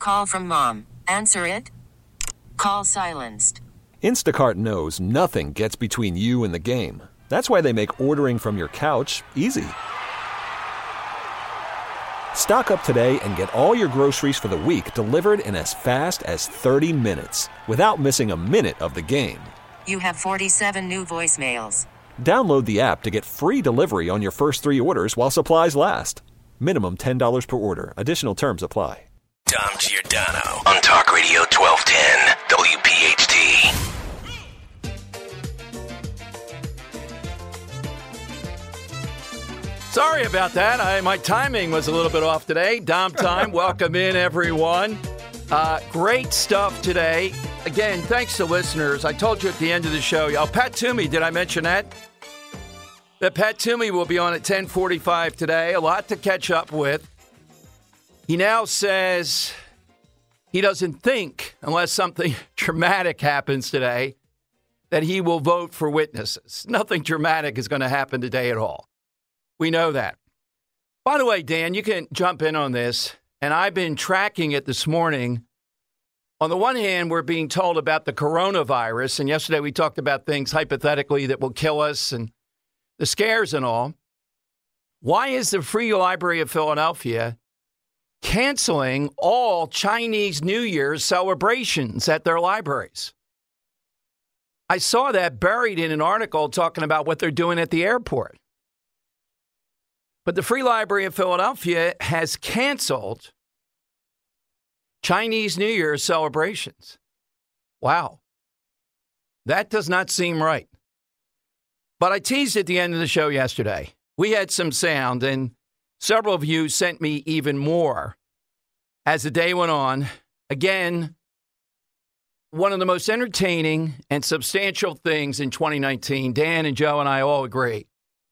Call from mom. Answer it. Call silenced. Instacart knows nothing gets between you and the game. That's why they make ordering from your couch easy. Stock up today and get all your groceries for the week delivered in as fast as 30 minutes without missing a minute of the game. You have 47 new voicemails. Download the app to get free delivery on your first 3 orders while supplies last. Minimum $10 per order. Additional terms apply. Dom Giordano on Talk Radio 1210 WPHT. Sorry about that. My timing was a little bit off today. Dom time. Welcome in, everyone. Great stuff today. Again, thanks to listeners. I told you at the end of the show. Oh, Pat Toomey, did I mention that? That Pat Toomey will be on at 10:45 today. A lot to catch up with. He now says he doesn't think, unless something dramatic happens today, that he will vote for witnesses. Nothing dramatic is going to happen today at all. We know that. By the way, Dan, you can jump in on this, and I've been tracking it this morning. On the one hand, we're being told about the coronavirus, and yesterday we talked about things hypothetically that will kill us and the scares and all. Why is the Free Library of Philadelphia canceling all Chinese New Year's celebrations at their libraries? I saw that buried in an article talking about what they're doing at the airport. But the Free Library of Philadelphia has canceled Chinese New Year celebrations. Wow. That does not seem right. But I teased at the end of the show yesterday. We had some sound, and several of you sent me even more as the day went on. Again, one of the most entertaining and substantial things in 2019, Dan and Joe and I all agree,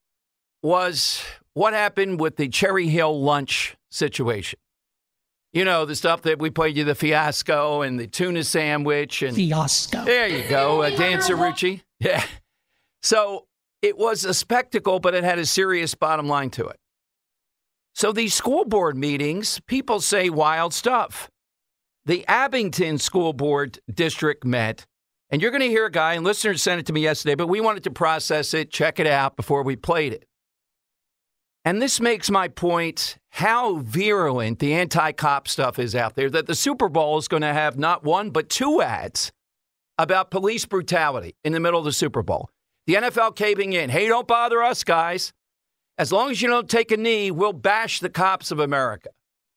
was what happened with the Cherry Hill lunch situation. You know, the stuff that we played you, the fiasco and the tuna sandwich. And fiasco. There you go, Dan Cerrucci. Yeah. So it was a spectacle, but it had a serious bottom line to it. So these school board meetings, people say wild stuff. The Abington School Board District met, and you're going to hear a guy, and listeners sent it to me yesterday, but we wanted to process it, check it out before we played it. And this makes my point how virulent the anti-cop stuff is out there, that the Super Bowl is going to have not one, but 2 ads about police brutality in the middle of the Super Bowl. The NFL caving in. Hey, don't bother us, guys. As long as you don't take a knee, we'll bash the cops of America.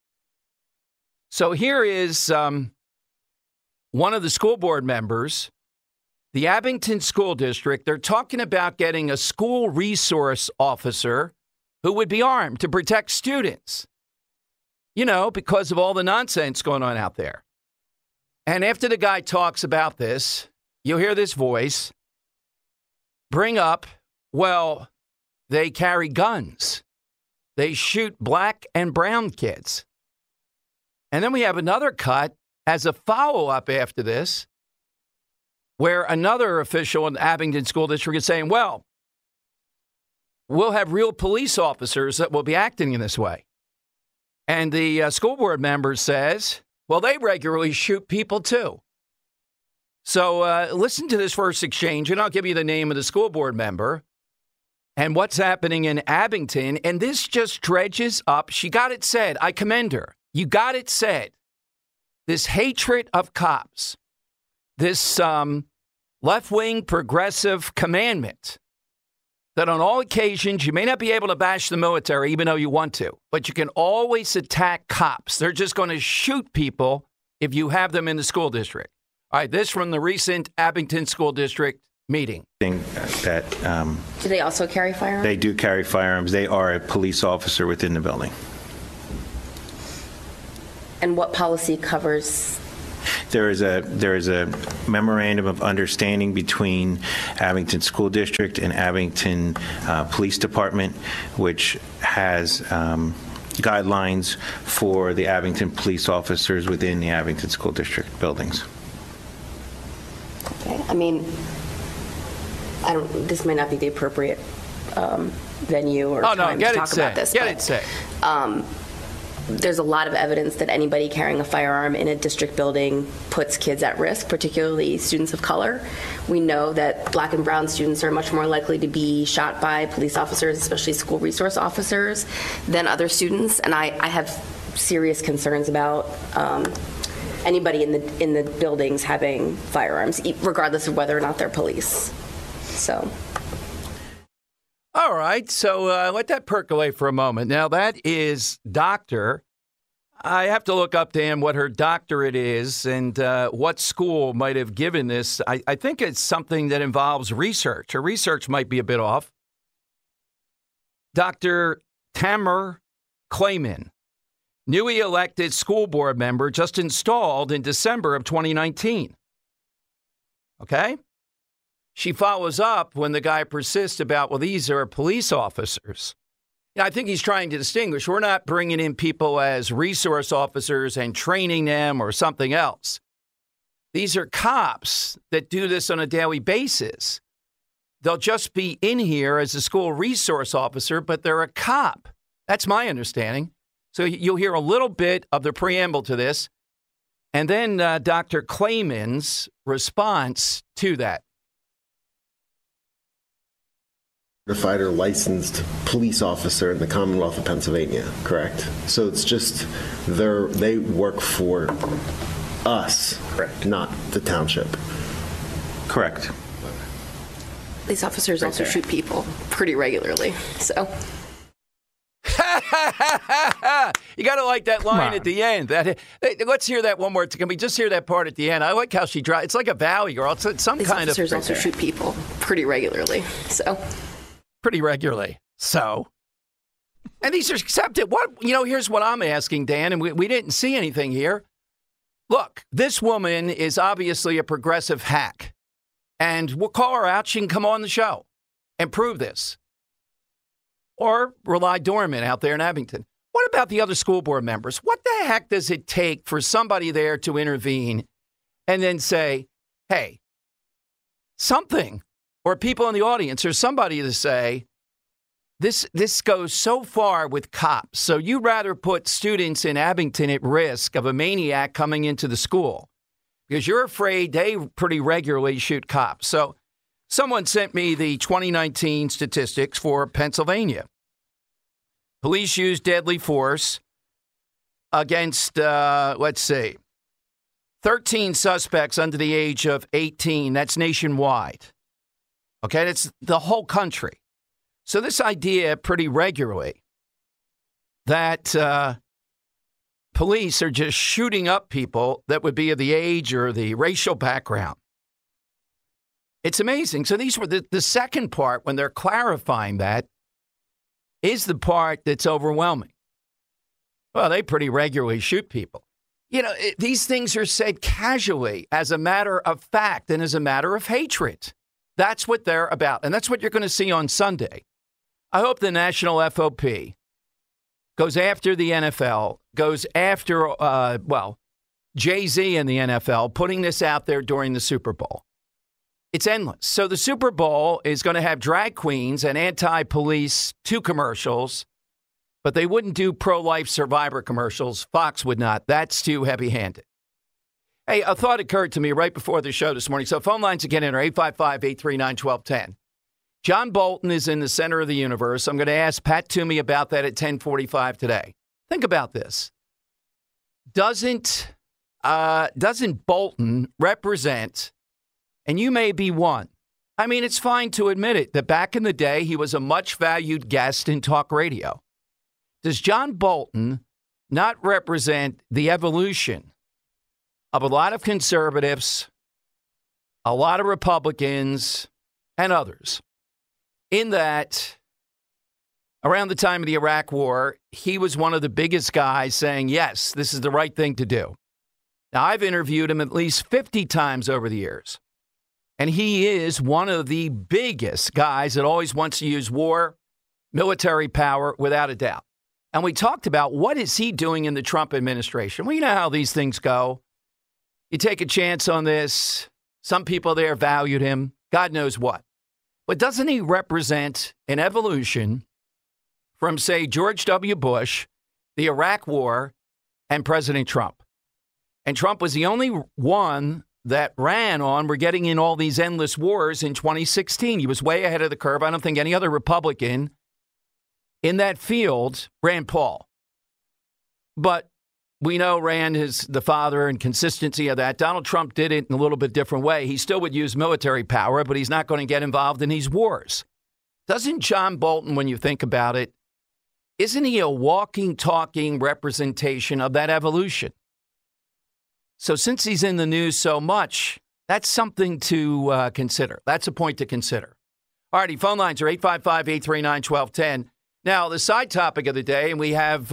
So here is one of the school board members, the Abington School District. They're talking about getting a school resource officer who would be armed to protect students, you know, because of all the nonsense going on out there. And after the guy talks about this, you'll hear this voice bring up, well, they carry guns. They shoot black and brown kids. And then we have another cut as a follow-up after this, where another official in the Abington School District is saying, well, we'll have real police officers that will be acting in this way. And the school board member says, well, they regularly shoot people too. So listen to this first exchange, and I'll give you the name of the school board member and what's happening in Abington. And this just dredges up. She got it said. I commend her. You got it said. This hatred of cops, this left-wing progressive commandment that on all occasions, you may not be able to bash the military, even though you want to, but you can always attack cops. They're just going to shoot people if you have them in the school district. All right, this from the recent Abington School District meeting. Do they also carry firearms? They do carry firearms. They are a police officer within the building. And what policy covers? There is a memorandum of understanding between Abington School District and Abington Police Department, which has guidelines for the Abington police officers within the Abington School District buildings. Okay. I mean, this may not be the appropriate venue or time to talk about this. Get it said. there's a lot of evidence that anybody carrying a firearm in a district building puts kids at risk, particularly students of color. We know that black and brown students are much more likely to be shot by police officers, especially school resource officers, than other students. And I have serious concerns about anybody in the buildings having firearms, regardless of whether or not they're police. So. All right, so let that percolate for a moment. Now, that is doctor. I have to look up to him what her doctorate is and what school might have given this. I think it's something that involves research. Her research might be a bit off. Dr. Tamer Clayman, newly elected school board member, just installed in December of 2019. Okay? She follows up when the guy persists about, well, these are police officers. Yeah, I think he's trying to distinguish. We're not bringing in people as resource officers and training them or something else. These are cops that do this on a daily basis. They'll just be in here as a school resource officer, but they're a cop. That's my understanding. So you'll hear a little bit of the preamble to this, and then Dr. Clayman's response to that. Certified or licensed police officer in the Commonwealth of Pennsylvania, correct? So it's just they work for us, correct? Not the township. Correct. Police officers also shoot people pretty regularly, so. You got to like that line at the end. Let's hear that one more. Can we just hear that part at the end? I like how she drives. It's like a Valley Girl. It's some Police kind of. Officers also shoot people pretty regularly, so. Pretty regularly. So. And these are accepted. Here's what I'm asking, Dan, and we didn't see anything here. Look, this woman is obviously a progressive hack. And we'll call her out. She can come on the show and prove this. Or rely dormant out there in Abington. What about the other school board members? What the heck does it take for somebody there to intervene and then say, hey, something, or people in the audience or somebody to say, this goes so far with cops. So you'd rather put students in Abington at risk of a maniac coming into the school because you're afraid they pretty regularly shoot cops. So someone sent me the 2019 statistics for Pennsylvania. Police used deadly force against, 13 suspects under the age of 18. That's nationwide. Okay, that's the whole country. So this idea pretty regularly that police are just shooting up people that would be of the age or the racial background. It's amazing. So these were the second part, when they're clarifying that, is the part that's overwhelming. Well, they pretty regularly shoot people. These things are said casually as a matter of fact and as a matter of hatred. That's what they're about. And that's what you're going to see on Sunday. I hope the national FOP goes after the NFL, goes after, Jay-Z and the NFL, putting this out there during the Super Bowl. It's endless. So the Super Bowl is going to have drag queens and anti-police 2 commercials, but they wouldn't do pro-life survivor commercials. Fox would not. That's too heavy-handed. Hey, a thought occurred to me right before the show this morning. So phone lines again are 855-839-1210. John Bolton is in the center of the universe. I'm going to ask Pat Toomey about that at 10:45 today. Think about this. Doesn't Bolton represent, and you may be one, I mean, it's fine to admit it, that back in the day, he was a much valued guest in talk radio. Does John Bolton not represent the evolution of a lot of conservatives, a lot of Republicans, and others, in that around the time of the Iraq War, he was one of the biggest guys saying, yes, this is the right thing to do. Now, I've interviewed him at least 50 times over the years, and he is one of the biggest guys that always wants to use war, military power, without a doubt. And we talked about what is he doing in the Trump administration. Well, you know how these things go. You take a chance on this. Some people there valued him. God knows what. But doesn't he represent an evolution from, say, George W. Bush the Iraq War, and President Trump. And Trump was the only one that ran on, we're getting in all these endless wars in 2016. He was way ahead of the curve. I don't think any other Republican in that field ran Paul. But we know Rand is the father and consistency of that. Donald Trump did it in a little bit different way. He still would use military power, but he's not going to get involved in these wars. Doesn't John Bolton, when you think about it, isn't he a walking, talking representation of that evolution? So since he's in the news so much, that's something to consider. That's a point to consider. All righty, phone lines are 855-839-1210. Now, the side topic of the day, and we have,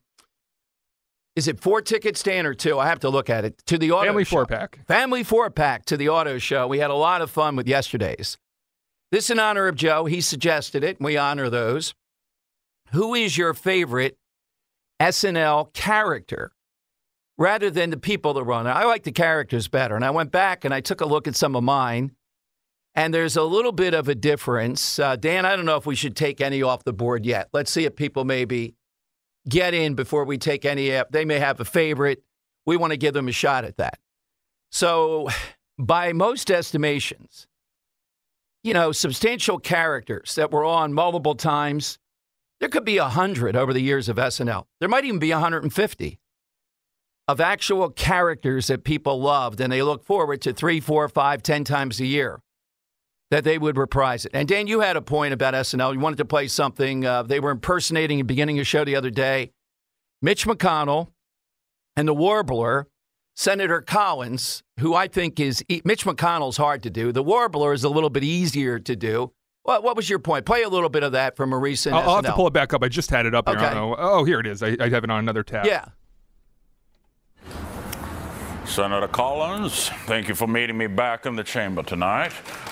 is it 4 tickets, Dan, or 2? I have to look at it. To the auto Family show. 4-pack. Family 4-pack to the auto show. We had a lot of fun with yesterday's. This in honor of Joe. He suggested it, and we honor those. Who is your favorite SNL character? Rather than the people that run it. I like the characters better. And I went back and I took a look at some of mine. And there's a little bit of a difference. Dan, I don't know if we should take any off the board yet. Let's see if people maybe get in before we take any up. They may have a favorite. We want to give them a shot at that. So by most estimations, substantial characters that were on multiple times, there could be 100 over the years of SNL. There might even be 150. Of actual characters that people loved and they look forward to 3, 4, 5, 10 times a year that they would reprise it. And Dan, you had a point about SNL. You wanted to play something. They were impersonating at the beginning of the show the other day. Mitch McConnell and the Warbler, Senator Collins, who I think is Mitch McConnell's hard to do. The Warbler is a little bit easier to do. What was your point? Play a little bit of that from a recent SNL. I'll have to pull it back up. I just had it up here. Okay. I don't know. Oh, here it is. I have it on another tab. Yeah. Senator Collins, thank you for meeting me back in the chamber tonight.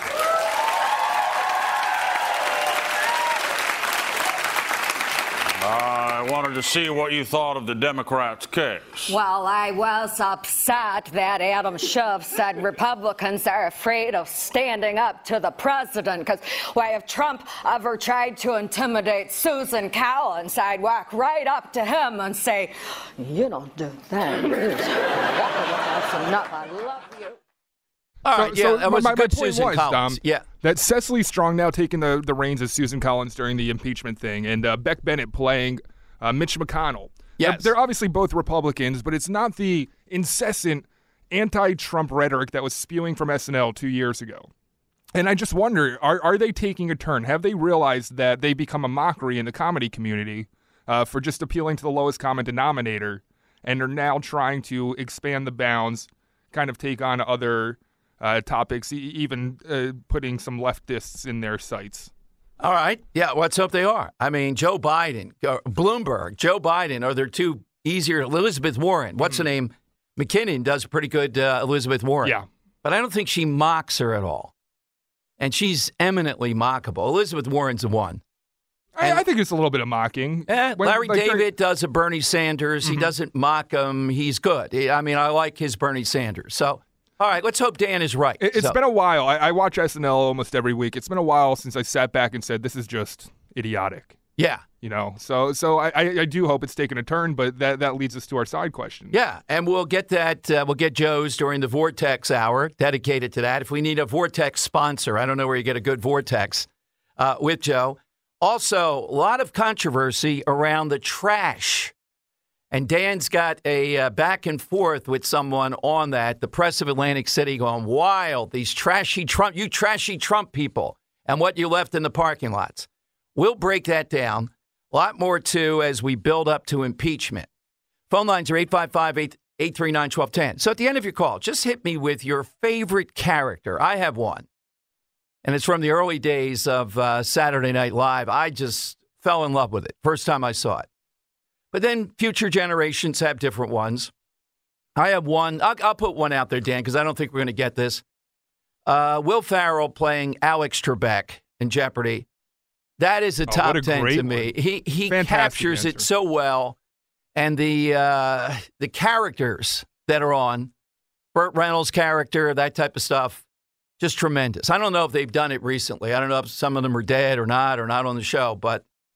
I wanted to see what you thought of the Democrats' case. Well, I was upset that Adam Schiff said Republicans are afraid of standing up to the president because why, if Trump ever tried to intimidate Susan Collins, I'd walk right up to him and say, you don't do that. That's enough. I love you. All right, yeah, that was my a good point Susan was, Collins. that Cecily Strong now taking the reins as Susan Collins during the impeachment thing, and Beck Bennett playing Mitch McConnell. Yes. They're obviously both Republicans, but it's not the incessant anti-Trump rhetoric that was spewing from SNL 2 years ago. And I just wonder, are they taking a turn? Have they realized that they become a mockery in the comedy community for just appealing to the lowest common denominator, and are now trying to expand the bounds, kind of take on other topics, even putting some leftists in their sights? All right. Yeah, let's hope they are. I mean, Joe Biden, Bloomberg, Joe Biden, are there two easier? Elizabeth Warren, what's the name? McKinnon does a pretty good Elizabeth Warren. Yeah. But I don't think she mocks her at all. And she's eminently mockable. Elizabeth Warren's the one. I think it's a little bit of mocking. Larry David does a Bernie Sanders. He doesn't mock him. He's good. I mean, I like his Bernie Sanders. So, all right, let's hope Dan is right. It's been a while. I watch SNL almost every week. It's been a while since I sat back and said, this is just idiotic. Yeah. So I do hope it's taken a turn, but that leads us to our side question. Yeah, and we'll get that. We'll get Joe's during the Vortex Hour dedicated to that. If we need a Vortex sponsor, I don't know where you get a good Vortex with Joe. Also, a lot of controversy around the trash. And Dan's got a back and forth with someone on that. The press of Atlantic City going wild. These trashy Trump people, and what you left in the parking lots. We'll break that down. A lot more, too, as we build up to impeachment. Phone lines are 855-839-1210. So at the end of your call, just hit me with your favorite character. I have one. And it's from the early days of Saturday Night Live. I just fell in love with it. First time I saw it. But then future generations have different ones. I have one. I'll put one out there, Dan, because I don't think we're going to get this. Will Ferrell playing Alex Trebek in Jeopardy. That is a top 10 to me. He captures it so well. And the characters that are on, Burt Reynolds' character, that type of stuff, just tremendous. I don't know if they've done it recently. I don't know if some of them are dead or not on the show, but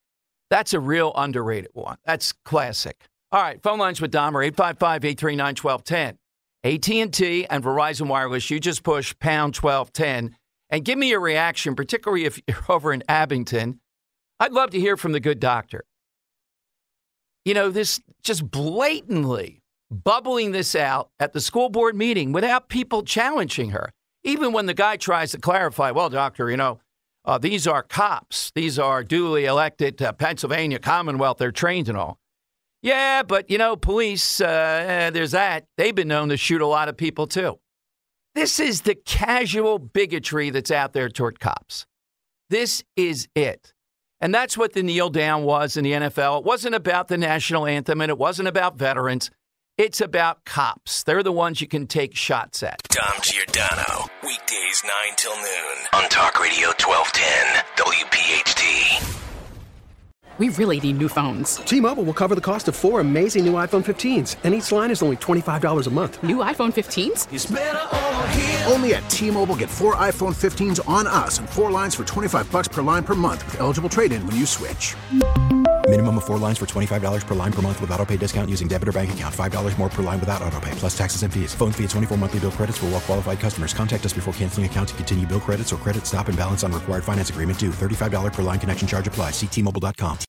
That's a real underrated one. That's classic. All right, phone lines with Dahmer, 855-839-1210. AT&T and Verizon Wireless, you just push pound 1210 and give me your reaction, particularly if you're over in Abington. I'd love to hear from the good doctor. You know, this just blatantly bubbling this out at the school board meeting without people challenging her. Even when the guy tries to clarify, well, doctor, these are cops. These are duly elected Pennsylvania Commonwealth. They're trained and all. Yeah, but, police, there's that. They've been known to shoot a lot of people, too. This is the casual bigotry that's out there toward cops. This is it. And that's what the kneel down was in the NFL. It wasn't about the national anthem, and it wasn't about veterans. It's about cops. They're the ones you can take shots at. Dom Giordano, weekdays 9 till noon on Talk Radio 1210, WPHT. We really need new phones. T-Mobile will cover the cost of 4 amazing new iPhone 15s, and each line is only $25 a month. New iPhone 15s? It's better over here. Only at T-Mobile, get 4 iPhone 15s on us and 4 lines for $25 per line per month with eligible trade-in when you switch. Minimum of 4 lines for $25 per line per month with autopay discount using debit or bank account. $5 more per line without autopay, plus taxes and fees. Phone fee at 24 monthly bill credits for well-qualified customers. Contact us before canceling account to continue bill credits or credit stop and balance on required finance agreement due. $35 per line connection charge applies. See T-Mobile.com.